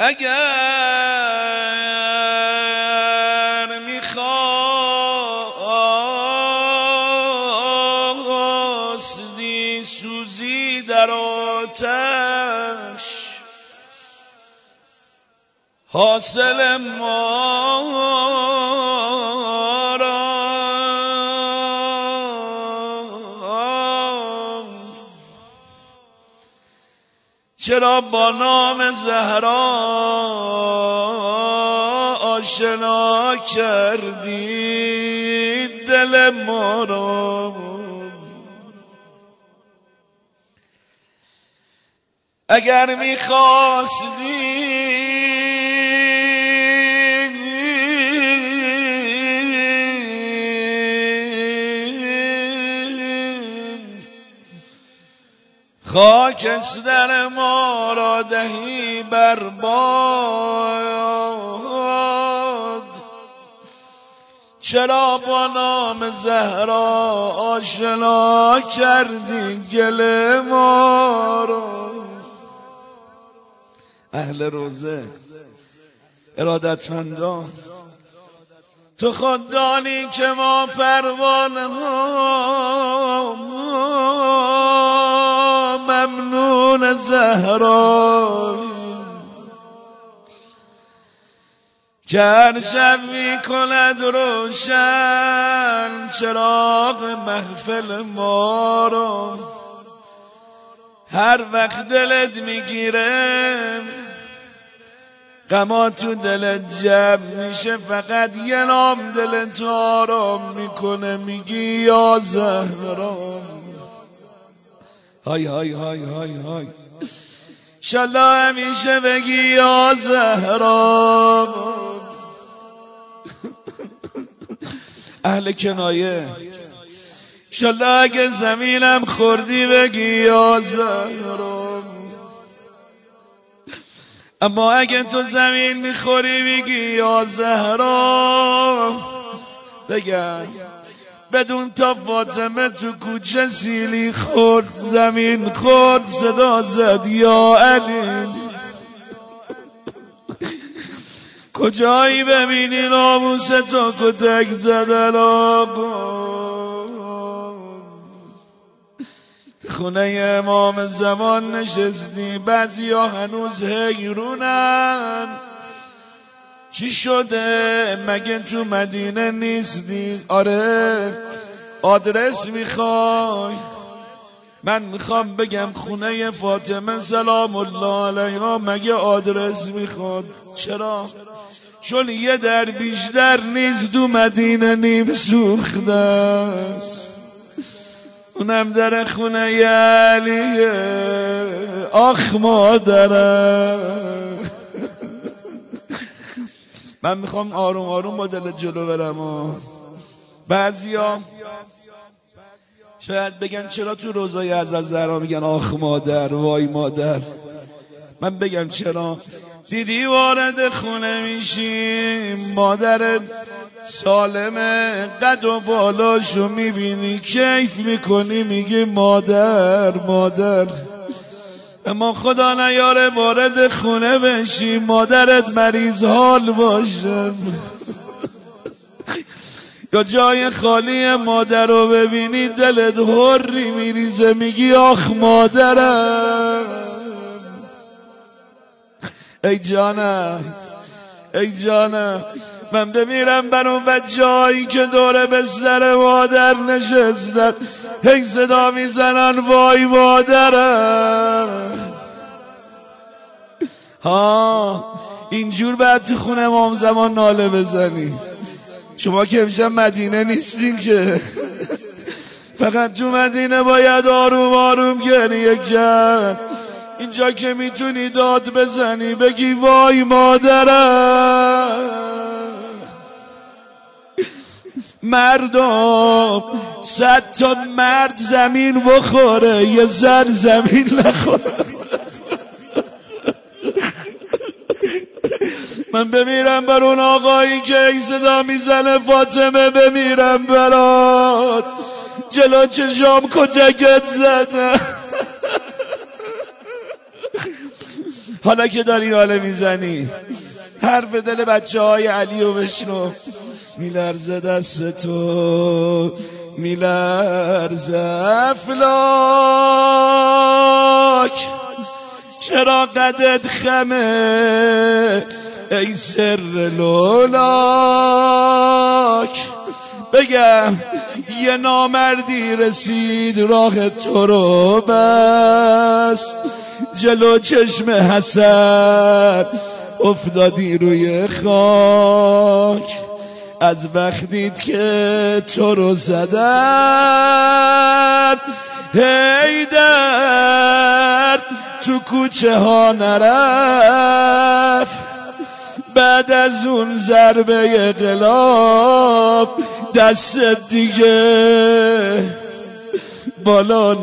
اگر میخواستی سوزی در آتش حاصل ما را چرا با نام زهرا آشنا کردی دل ما را؟ اگر میخواستی خاکستر ما را دهی برباد چرا با نام زهرا آشنا کردی گل ما را؟ اهل روزه ارادتمندان، تو خود دانی که ما پروانه ها ممنون زهراییم که هر شب می کند روشن چراغ محفل ما را. هر وقت دلت میگیره غما تو دلت جمع میشه، فقط یه نام دلت آرام میکنه، میگی یا زهرا. های های های های های انشالله همیشه بگی یا زهرا. اهل کنایه انشالله اگه زمینم خوردی بگی یا زهرا. اما اگه تو زمین میخوری بگی یا زهرا. بگم بدون تا فاطمه تو کوچه سیلی خورد، زمین خورد، صدا زد یا علی. کجایی ببینی ناموس تو کتک زدن آقا؟ خونه امام زمان نشستی، بعضی ها هنوز حیرونن چی شده مگه تو مدینه نیستی؟ آره آدرس میخوای؟ من میخوام بگم خونه فاطمه سلام الله علیها مگه آدرس میخواد؟ چرا؟ چون یه در بیشتر نیست تو مدینه، نیم سوخته است، اونم در خونه علیه. آخ مادرم من میخوام آروم آروم با دل جلو برم. بعضیا شاید بگن چرا تو روزای حضرت زهرا میگن آخ مادر وای مادر؟ من بگم چرا. دیدی وارد خونه میشی مادرت سالمه، قد و بالاشو میبینی کیف میکنی میگی مادر مادر. اما خدا نیاره وارد خونه بشی مادرت مریض حال باشه یا جای خالی مادر رو ببینی دلت هری میریزه، میگی آخ مادرم. ای جانم ای جانم، من بمیرم بر اون بچه‌هایی که دور بستر مادر نشستن هی صدا میزنن وای مادرم. ها اینجور بعد تو خونه امام زمان ناله بزنی. شما که امشب مدینه نیستین که فقط تو مدینه باید آروم آروم گریه کرد. اینجا که میتونی داد بزنی بگی وای مادرم. مردم 100 تا مرد زمین بخوره یه زن زمین نخوره. من بمیرم بر اون آقایی که این صدا میزنه فاطمه بمیرم برات، جلو چشام کتکت زدن. حالا که داری ناله میزنی حرف دل بچه های علیو بشنو. میلرزه دست تو میلرزه افلاک، چرا قدت خمه ای سر لولاک. بگم یه نامردی رسید راه تو رو بس، جلو چشم حسن افتادی روی خاک. از وقتیت که تو رو زدن حیدر تو کوچه ها نرفت، بعد از اون ضربه غلاف دست دیگه بالا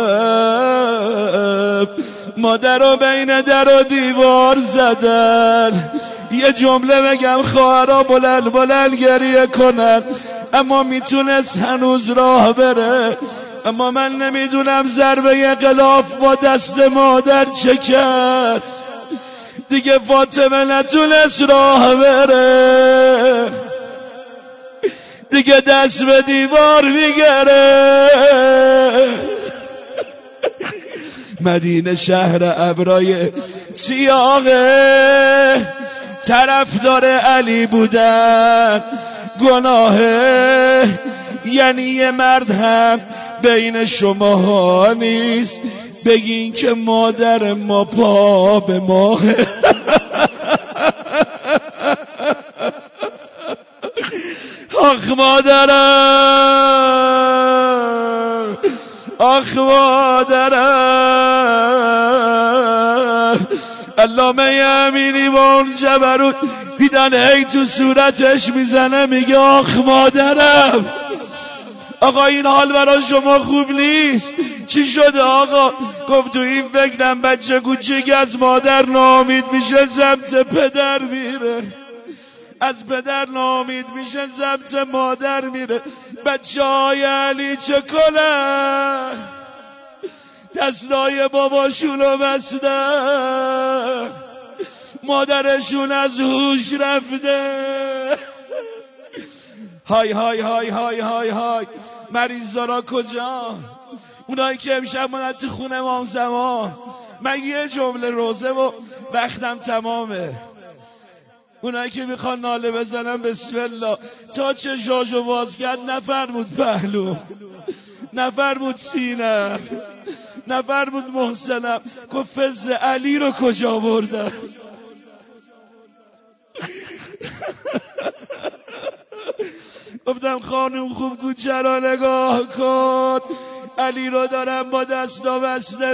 نرفت. مادر رو بین در و دیوار زدن. یه جمله بگم خواهرها بلند بلند گریه کنن، اما میتونست هنوز راه بره. اما من نمیدونم ضربه غلاف با دست مادر چه کرد. دیگه فاطمه نتونست راه بره، دیگه دست به دیوار میگره. مدینه شهر ابرای سیاهه، طرفدار علی بودن گناهه. یعنی یه مرد هم بین شماها نیست بگین که مادر ما پا به ماهه. آخ مادرم، آخ مادرم. علامه امینی با اون جبروت دیدن هی تو صورتش میزنه میگه آخ مادرم. آقا این حال برای شما خوب نیست. چی شده آقا؟ گفت تو این فکرم بچه کوچیک از مادر ناامید میشه سمت پدر میره، از پدر ناامید میشه سمت مادر میره. بچه های علی چه کنن؟ دستای باباشونو بستن، مادرشون از هوش رفته. های های های های های های. مریضا کجا؟ اونایی که امشب ماندن تو خونه امام زمان. من یه جمله روزه و وقتم تمامه. اونایی که میخوان ناله بزنن بسم الله. تا چه جاجو باز کرد نفرمود پهلو، نفرمود سینه، نفرمود محسنم. گفت فز علی رو کجا بردن؟ گفتم خانم خوب کوچه را نگاه کن، علی رو دارم با دستا بسته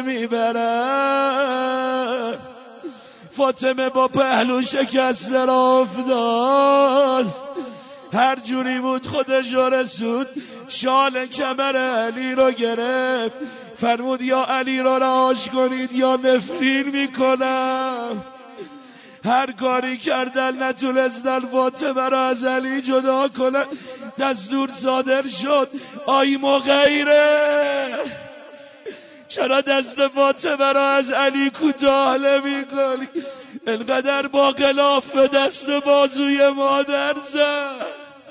میبرن. فاطمه با پهلو شکسته را افتاد، هر جوری بود خودش رو رسود، شال کمر علی رو گرفت، فرمود یا علی رو رهاش کنید یا نفرین میکنم. هر کاری کردن نتونستن فاطمه را از علی جدا کنن. دستور صادر شد آی مغیره، چرا دست فاطمه را از علی کوتاه نمی‌کنی؟ انقدر با غلاف به دست بازوی مادر زد.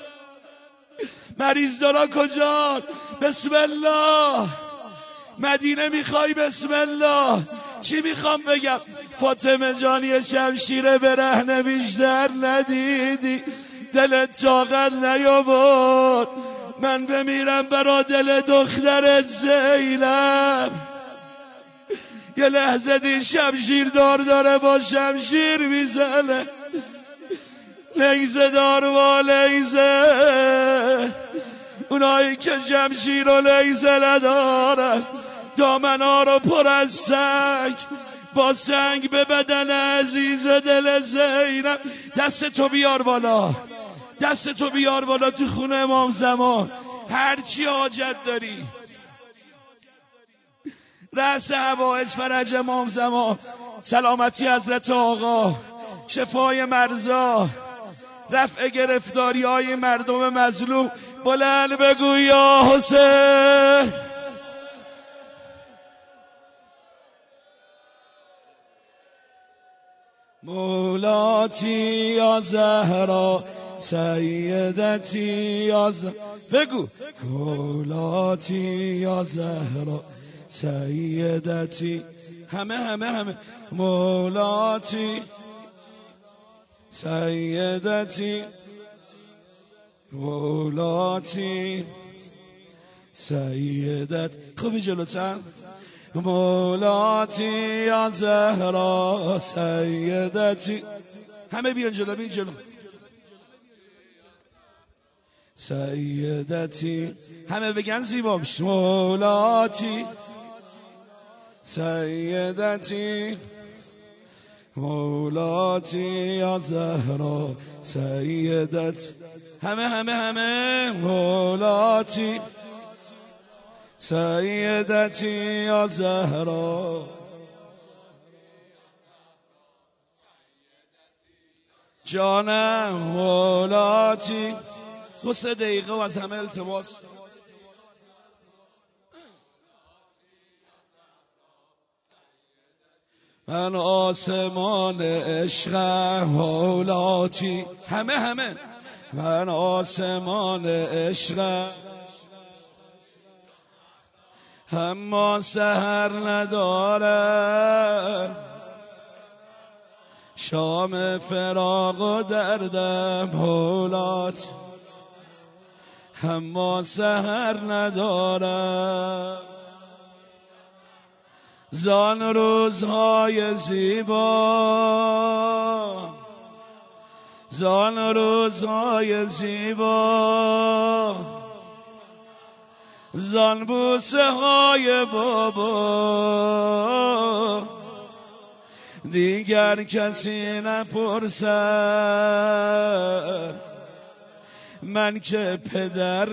مریض دارا کجا؟ بسم الله. مدینه میخوای بسم الله. چی میخوام بگم؟ فاطمه جانی شمشیر برهنه بیشتر ندیدی، دلت طاقت نیاورد من بمیرم برا دل دخترت زینب. یه لحظه دید شمشیر دار داره با شمشیر میزنه، لیزه دار با لیزه. اونایی که شمشیر و لیزه ندارن دامنا رو پر از سنگ، با سنگ به بدن عزیز دل زینب. دست تو بیار بالا، دست تو بیار بالا تو خونه امام زمان. هر چی حاجت داری، رأس حوائج فرج امام زمان، سلامتی حضرت آقا، شفای مرضا، رفع گرفتاری های مردم مظلوم. بلند بگو یا حسین. مولاتی یا زهرا سیدتی یا بگو مولاتی یا زهرا سیدتی همه مولاتی سیدتی مولاتی سیدت خوبی جلوتر مولاتی یا زهرا سیدتی همه بیان جلو سیدتی همه بگن زیبا میشه مولاتی سیدتی مولاتی یا زهرا سیدت همه مولاتی سیدتی یا زهرا جانم مولاتی 2 دقیقه و از همه التماس من آسمان عشقم مولاتی همه من آسمان عشقم اما سحر نداره شام فراق و دردم مولاتی اما سحر نداره زان روزهای زیبا زان روزهای زیبا زان بوسه های بابا دیگر کسی نپرسد من که پدر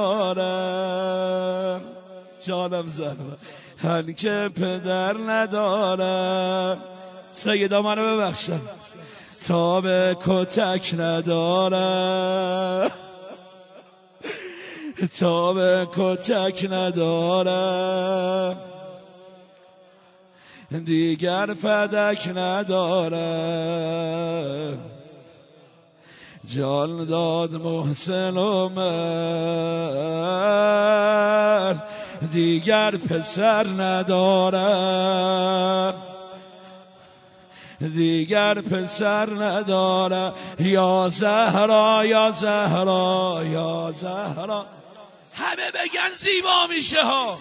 ندارم جانم زهرا من که پدر ندارم سیدا منو ببخشم تا به کتک ندارم تا به کتک ندارم دیگر فدک ندارم جان داد محسن و من دیگر پسر ندارم دیگر پسر ندارم یا زهرا یا زهرا یا زهرا همه بگن زیبا میشه ها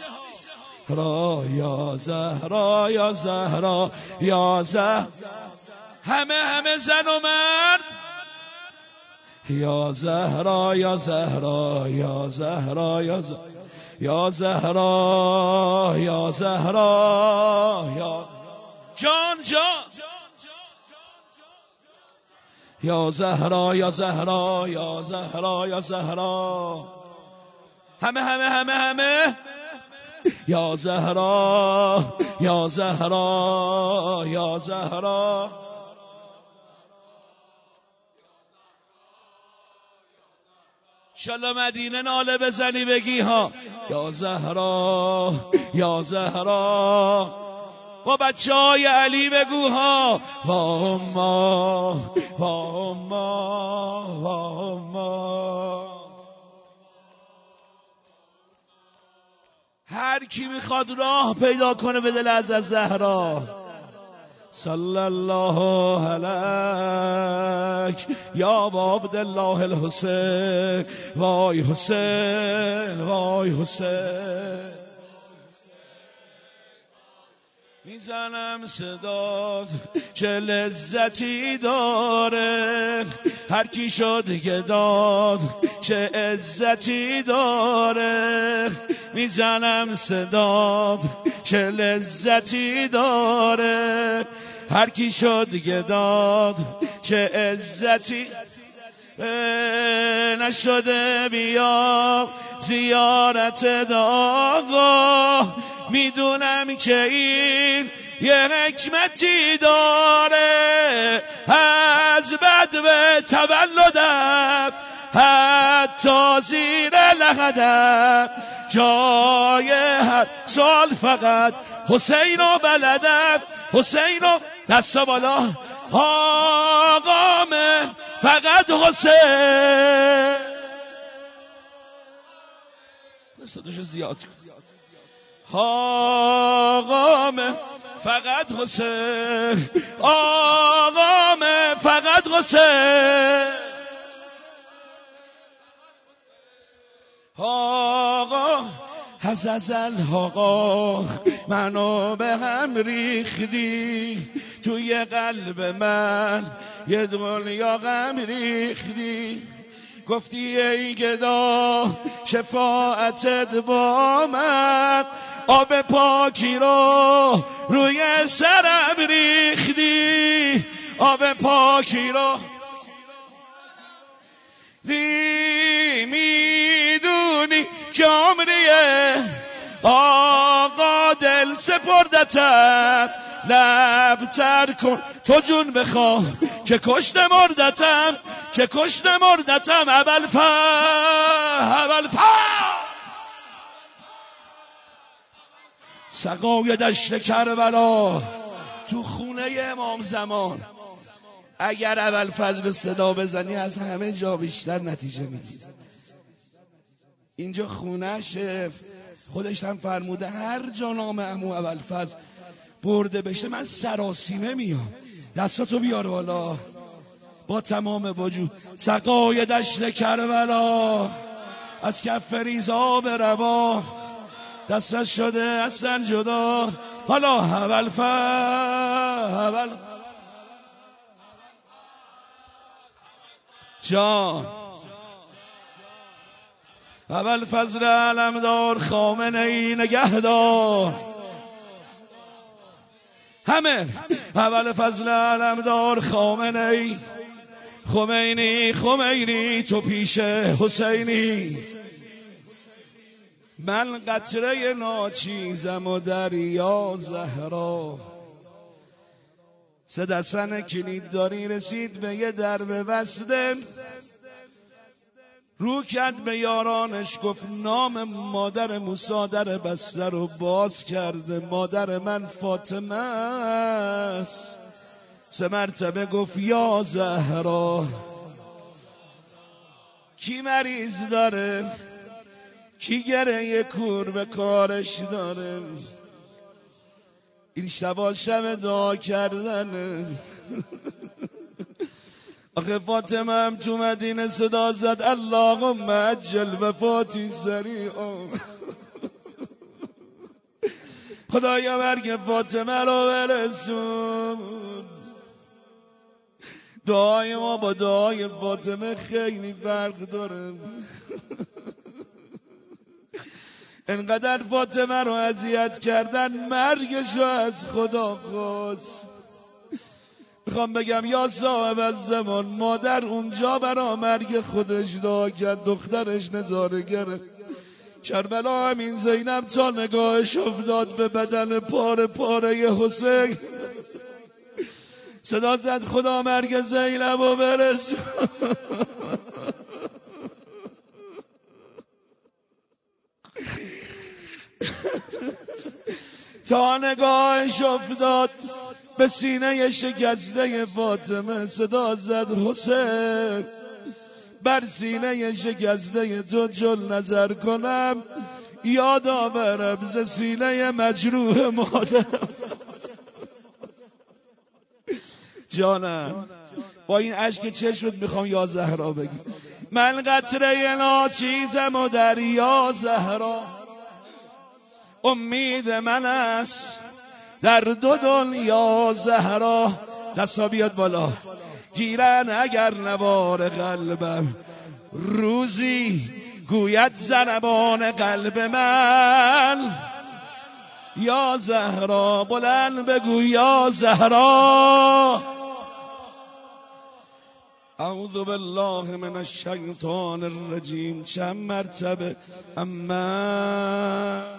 یا زهرا یا زهرا یا زهرا همه زن و مرد یا زهرا یا زهرا یا زهرا یا زهرا یا زهرا یا زهرا یا جان یا زهرا یا زهرا یا زهرا یا زهرا همه یا زهرا یا زهرا یا زهرا انشالله مدینه ناله بزنی بگی ها یا زهرا یا زهرا و بچه های علی بگو ها وا اما وا اما وا اما هر کی میخواد راه پیدا کنه به دل از زهرا صلی الله علیک یا عبدالله الحسین وای حسین وای حسین میزنم صدات چه لذتی داره هر کی شد گداد چه عزتی داره میزنم صدات چه لذتی داره هر کی شد گداد چه عزتی نشده بیا زیارت داغا میدونم که این یه حکمتی داره از بد به تولدم حتی زیر لحدم جای هر سال فقط حسینو بلدم، حسینو دستا بالا، آقامه فقط حسین. صداشو زیاد کن. آقامه فقط حسین، آقامه فقط حسین. آقا از ازل آقا منو به هم ریختی، توی قلب من یه دنیا غم ریختی. گفتی ای گدا شفاعتت با من، آب پاکی رو روی سرم ریختی، آب پاکی رو میدونی که عمریه آقا دل سپردتم، لبتر کن تو جون بخواه که کشت مردتم، که کشت مردتم. ابوالفضل سقای دشت کربلا تو خونه امام زمان. اگر ابوالفضل صدا بزنی از همه جا بیشتر نتیجه میگیری. اینجا خونه‌شه، خودش هم فرموده هر جا نام عمو ابوالفضل برده بشه من سراسیمه میام. دستاتو بیار بالا با تمام وجود. سقای دشت کربلا از کف ریزا به روا، دستش شده اصلا جدا. حالا ابوالفضل جان، ابوالفضل علمدار خامنه ای نگهدار، همه ابوالفضل علمدار خامنه ای، خمینی تو پیش حسینی. من قطره ناچیزم و دریا زهرا، سدسن کلید داری رسید به یه درب بسته، رو کرد به یارانش گفت نام مادر موسی در بسته رو باز کرده، مادر من فاطمه است. 3 مرتبه گفت یا زهرا. کی مریض داره؟ کی گره کور به کارش داره؟ این شبا شب دعا کردنه. آخه فاطمه هم تو مدینه صدا زد اللهم عجل وفاتی سریعا. خدایا مرگ فاطمه رو برسون. دعای ما با دعای فاطمه خیلی فرق داره. انقدر فاطمه رو اذیت کردن مرگشو از خدا خواست. میخوام بگم یا صاحب الزمان، مادر اونجا برا مرگ خودش دعا کرد، دخترش نظاره‌گره. کربلا همین زینب تا نگاهش افتاد به بدن پاره حسین صدا زد خدا مرگ زینب رو برسون. تا نگاهش افتاد به سینه شکسته فاطمه صدا زد حسین بر سینه شکسته تو جل نظر کنم یاد آورم ز سینه مجروح مادرم. جانم با این اشک چشمت میخوام یا زهرا بگی. من قطره ناچیزم و دریا زهرا، امید من است در 2 دنیا زهرا. دستا بیاد بالا. گیرن اگر نوار قلبم روزی گوید زنبان قلب من یا زهرا. بلند بگو یا زهرا. اعوذ بالله من الشیطان الرجیم. چند مرتبه اما